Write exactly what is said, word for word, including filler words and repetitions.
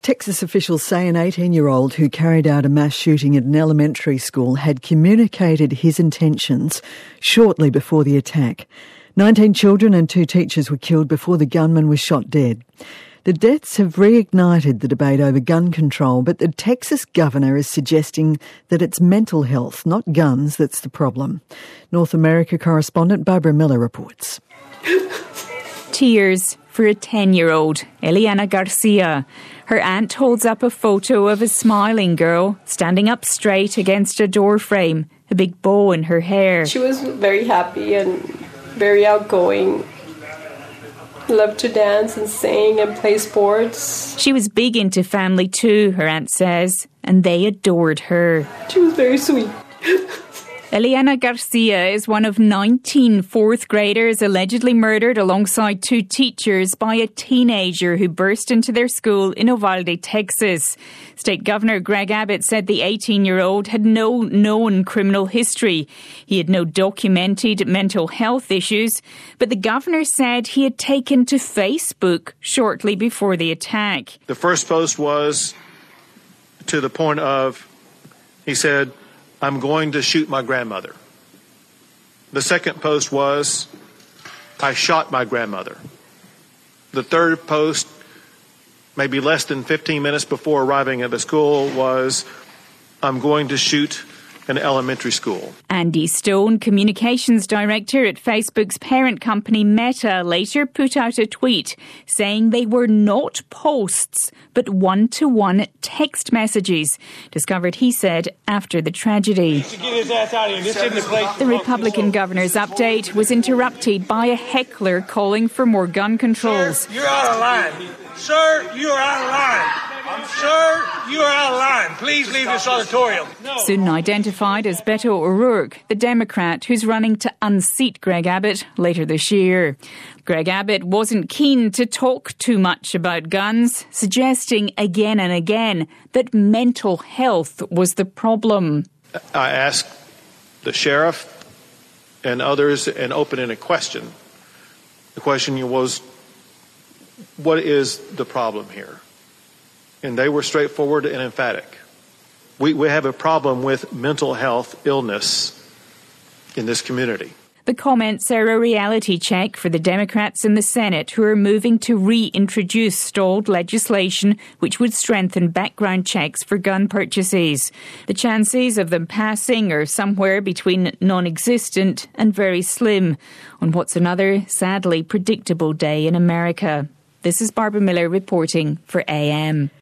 Texas officials say an eighteen-year-old who carried out a mass shooting at an elementary school had communicated his intentions shortly before the attack. Nineteen children and two teachers were killed before the gunman was shot dead. The deaths have reignited the debate over gun control, but the Texas governor is suggesting that it's mental health, not guns, that's the problem. North America correspondent Barbara Miller reports. Tears for a ten-year-old, Eliana Garcia. Her aunt holds up a photo of a smiling girl standing up straight against a door frame, a big bow in her hair. She was very happy and very outgoing. Loved to dance and sing and play sports. She was big into family too, her aunt says, and they adored her. She was very sweet. Eliana Garcia is one of nineteen fourth graders allegedly murdered alongside two teachers by a teenager who burst into their school in Uvalde, Texas. State Governor Greg Abbott said the eighteen-year-old had no known criminal history. He had no documented mental health issues, but the governor said he had taken to Facebook shortly before the attack. The first post was to the point of, he said, "I'm going to shoot my grandmother." The second post was, "I shot my grandmother." The third post, maybe less than fifteen minutes before arriving at the school, was, "I'm going to shoot an elementary school." Andy Stone, communications director at Facebook's parent company Meta, later put out a tweet saying they were not posts, but one-to-one text messages, discovered, he said, after the tragedy. The Republican governor's update was interrupted by a heckler calling for more gun controls. Sir, you're out of line. Sir, you're out of line. Sir, you are out of line. Please leave this auditorium. No. Soon identified as Beto O'Rourke, the Democrat who's running to unseat Greg Abbott later this year. Greg Abbott wasn't keen to talk too much about guns, suggesting again and again that mental health was the problem. I asked the sheriff and others and opened in a question. The question was, what is the problem here? And they were straightforward and emphatic. We, we have a problem with mental health illness in this community. The comments are a reality check for the Democrats in the Senate who are moving to reintroduce stalled legislation which would strengthen background checks for gun purchases. The chances of them passing are somewhere between non-existent and very slim on what's another sadly predictable day in America. This is Barbara Miller reporting for A M.